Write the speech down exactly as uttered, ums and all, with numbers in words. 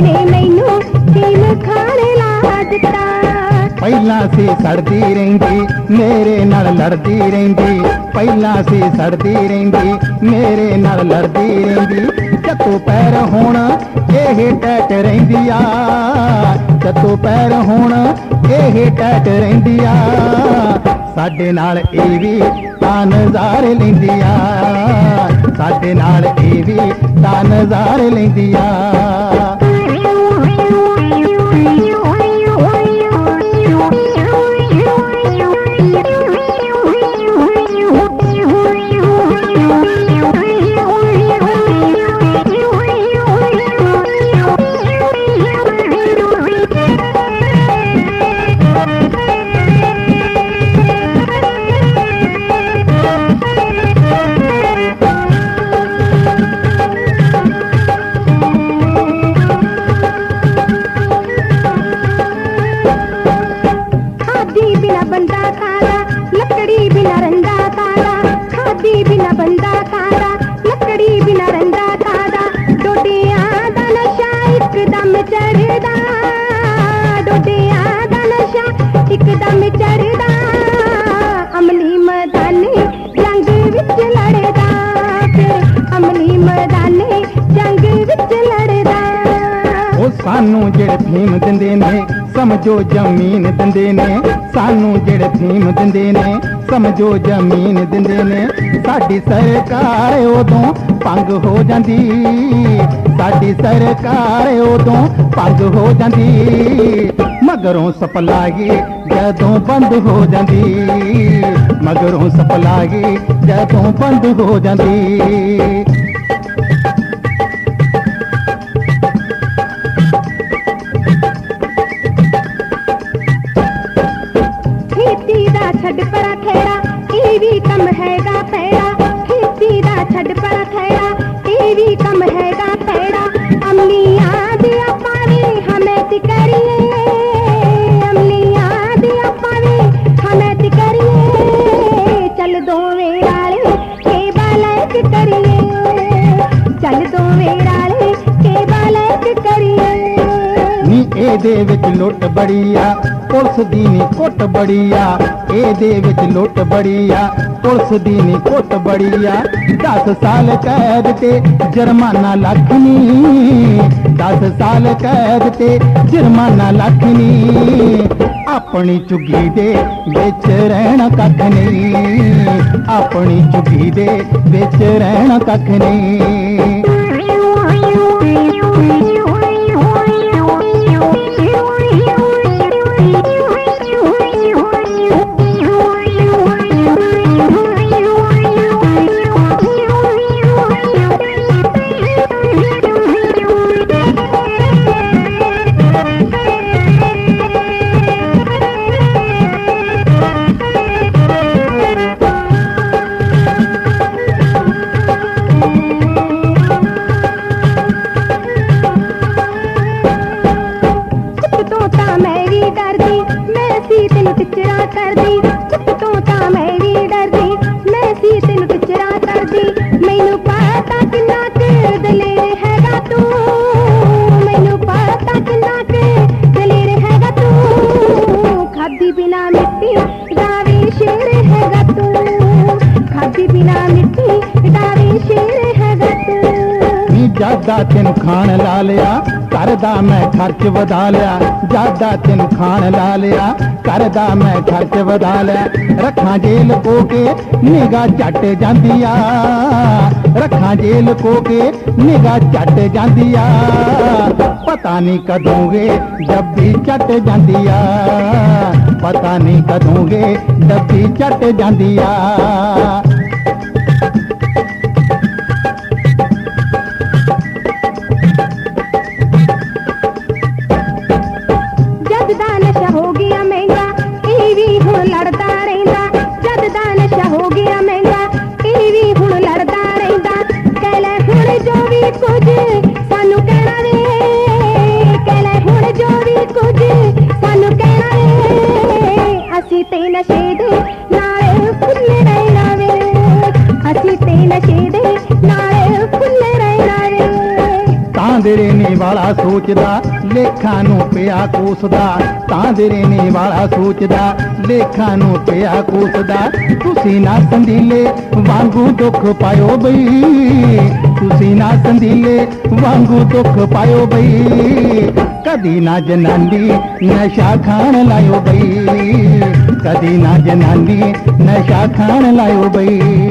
ਨੇ ਮੈਨੂੰ ਸੀਮ ਖਾਣ ਲਾ ਦਿੱਤਾ। ਪਹਿਲਾਂ ਸੀ ਸੜਦੀ ਰਹਿੰਦੀ ਮੇਰੇ ਨਾਲ ਲੜਦੀ ਰਹਿੰਦੀ, ਪਹਿਲਾਂ ਸੀ ਸੜਦੀ ਰਹਿੰਦੀ ਮੇਰੇ ਨਾਲ ਲੜਦੀ ਰਹਿੰਦੀ। ਚੱਤੋ ਪੈਰ ਹੁਣ ਇਹ ਟੈਟ ਰਹਿੰਦੀ ਆ, ਚੱਤੋ ਪੈਰ ਹੁਣ ਇਹ ਟੈਟ ਰਹਿੰਦੀ ਆ। ਸਾਡੇ ਨਾਲ ਇਹ ਵੀ ਤਾਂ ਨਜ਼ਾਰੇ ਲੈਂਦੀ ਆ, ਸਾਡੇ ਨਾਲ ਇਹ ਵੀ ਤਾਂ ਨਜ਼ਾਰੇ ਲੈਂਦੀ ਆ। ਬੰਦਾ ਖਾਦਾ ਲੱਕੜੀ ਬਿਨਾ ਰੰਦਾ ਖਾਦਾ, ਖਾਦੀ ਬਿਨਾ ਬੰਦਾ ਖਾਦਾ ਲੱਕੜੀ ਬਿਨਾ ਰੰਦਾ ਖਾਦਾ। ਡੋਡਿਆਂ ਦਾ ਨਸ਼ਾ ਇੱਕਦਮ ਚੜਦਾ, ਡੋਡਿਆਂ ਦਾ ਨਸ਼ਾ ਇੱਕਦਮ ਚੜਦਾ। ਅਮਲੀ ਮੈਦਾਨੇ ਜੰਗ ਵਿੱਚ ਲੜਦਾ, ਫਿਰ ਅਮਲੀ ਮੈਦਾਨੇ ਜੰਗ ਵਿੱਚ ਲੜਦਾ। ਉਹ ਸਾਨੂੰ ਜਿਹੜੇ ਫੀਮ ਦਿੰਦੇ ਨੇ ਸਮਝੋ ਜ਼ਮੀਨ ਦਿੰਦੇ ਨੇ, ਸਾਨੂੰ ਜਿਹੜੇ ਫੀਮ ਦਿੰਦੇ ਨੇ ਸਮਝੋ ਜ਼ਮੀਨ ਦਿੰਦੇ ਨੇ। ਸਾਡੀ ਸਰਕਾਰ ਉਦੋਂ ਭੰਗ ਹੋ ਜਾਂਦੀ, ਸਾਡੀ ਸਰਕਾਰ ਉਦੋਂ ਭੰਗ ਹੋ ਜਾਂਦੀ। ਮਗਰੋਂ ਸਪਲਾਈ ਜਦੋਂ ਬੰਦ ਹੋ ਜਾਂਦੀ, ਮਗਰੋਂ ਸਪਲਾਈ ਜਦੋਂ ਬੰਦ ਹੋ ਜਾਂਦੀ। ਛੱਡ ਪਰਾ ਖੇੜਾ ਇਹ ਵੀ ਕੰਮ ਹੈਗਾ ਪੈੜਾ, ਖੇਤੀ ਦਾ ਛੱਡ ਪਰਾ ਖੇੜਾ ਇਹ ਵੀ ਕੰਮ ਹੈਗਾ ਪੈੜਾ। ਅਮਲੀਆਂ ਦੀ ਆਪਾਂ ਵੀ ਹਮੈਤ ਕਰੀਏ, ਅਮਲੀਆਂ ਦੀ ਆਪਾਂ ਵੀ ਹਮੈਤ ਕਰੀਏ। ਚੱਲ ਦੋਵੇਂ ਰਾਲੇ ਕੇ ਬਾਲਕ ਕਰੀਏ, ਚੱਲ ਦੋਵੇਂ ਰਾਲੇ ਕੇ ਬਾਲਕ ਕਰੀਏ। ਨੀ ਇਹਦੇ ਵਿੱਚ ਲੁੱਟ ਬੜੀ ਆ ਪੁਲਿਸ ਦੀ ਨੀ ਕੁੱਟ ਬੜੀ ਆ, ਇਹਦੇ ਵਿੱਚ ਲੁੱਟ ਬੜੀ ਆ ਪੁਲਿਸ ਦੀ ਨੀ ਕੁੱਟ ਬੜੀ ਆ। ਦਸ ਸਾਲ ਕੈਦ ਤੇ ਜੁਰਮਾਨਾ ਲੱਖ ਨੀ, ਦਸ ਸਾਲ ਕੈਦ ਤੇ ਜੁਰਮਾਨਾ ਲੱਖ ਨੀ। ਆਪਣੀ ਝੁੱਗੀ ਦੇ ਵਿੱਚ ਰਹਿਣਾ ਕੱਖ ਨਹੀਂ, ਆਪਣੀ ਝੁੱਗੀ ਦੇ ਵਿੱਚ ਰਹਿਣਾ ਕੱਖ ਨਹੀਂ। ਟਿਚਰਾ ਕਰਦੀ ਚੁੱਪ ਤੋਂ ਤਾਂ ਮੈਂ ਵੀ ਡਰਦੀ, ਮੈਂ ਸੀ ਤੈਨੂੰ ਟਿਚਰਾ ਕਰਦੀ। ਮੈਨੂੰ ਪਤਾ ਕਿੰਨਾ ਕੁ ਦਲੇਰ ਹੈਗਾ ਤੂੰ, ਮੈਨੂੰ ਪਤਾ ਕਿੰਨਾ ਕੁ ਦਲੇਰ ਹੈਗਾ ਤੂੰ। ਖਾਦੀ ਬਿਨਾ ਮਿੱਟੀ ਦਾ ਵੀ ਸ਼ੇਰ ਹੈਗਾ ਤੂੰ, ਖਾਦੀ ਬਿਨਾ ਮਿੱਟੀ ਦਾ ਵੀ ਸ਼ੇਰ ਹੈਗਾ ਤੂੰ। ਨੀ ਜਾਦਾ ਤੈਨੂੰ ਖਾਣ ਲਾ ਲਿਆ ਘਰ ਦਾ ਮੈਂ ਖਰਚ ਵਧਾ ਲਿਆ, ਜਾਦਾ ਤੈਨੂੰ ਖਾਣ ਲਾ ਲਿਆ ਘਰ ਦਾ ਮੈਂ ਖਰਚ ਵਧਾ ਲਿਆ। ਰੱਖਾਂ ਜੇਲ ਕੋ ਕੇ ਨਿਗਾਹ ਝੱਟ ਜਾਂਦੀ ਆ, ਰੱਖਾਂ ਜੇਲ ਕੋ ਕੇ ਨਿਗਾਹ ਝੱਟ ਜਾਂਦੀ ਆ। ਪਤਾ ਨਹੀਂ ਕਦੋਂ ਗੇ ਡੱਬੀ ਝੱਟ ਜਾਂਦੀ ਆ, ਪਤਾ ਨਹੀਂ ਕਦੋਂ ਗੇ ਡੱਬੀ ਝੱਟ ਜਾਂਦੀ ਆ। ਨਸ਼ੇ ਦੇ ਨਾਲ ਫੁੱਲ ਰਹਿਣਾ ਵੇ, ਅਸੀਂ ਤੇ ਨਸ਼ੇ ਦੇ ਨਾਲ ਫੁੱਲ ਰਹਿਣਾ ਵੇ। ਤਾਂ ਦੇ ਰਹਿਣੇ ਵਾਲਾ ਸੋਚਦਾ ਲੇਖਾਂ ਨੂੰ ਪਿਆ ਕੋਸਦਾ, ਤਾਂ ਦੇ ਰਹਿਣੇ ਵਾਲਾ ਸੋਚਦਾ ਲੇਖਾਂ ਨੂੰ ਪਿਆ ਕੋਸਦਾ। ਤੁਸੀਂ ਨਾ ਸੰਦੀਲੇ ਵਾਂਗੂ ਦੁੱਖ ਪਾਇਓ ਬਈ, ਤੁਸੀਂ ਨਾ ਸੰਦੀਲੇ ਵਾਂਗੂ ਦੁੱਖ ਪਾਇਓ ਬਈ। ਕਦੀ ਨਾ ਜਨਾਨੀ ਨਸ਼ਾ ਖਾਣ ਲਾਇਓ ਬਈ, ਕਦੀ ਨਾ ਜਨਾਨੀ ਨਸ਼ਾ ਖਾਣ ਲਾਇਓ ਬਈ।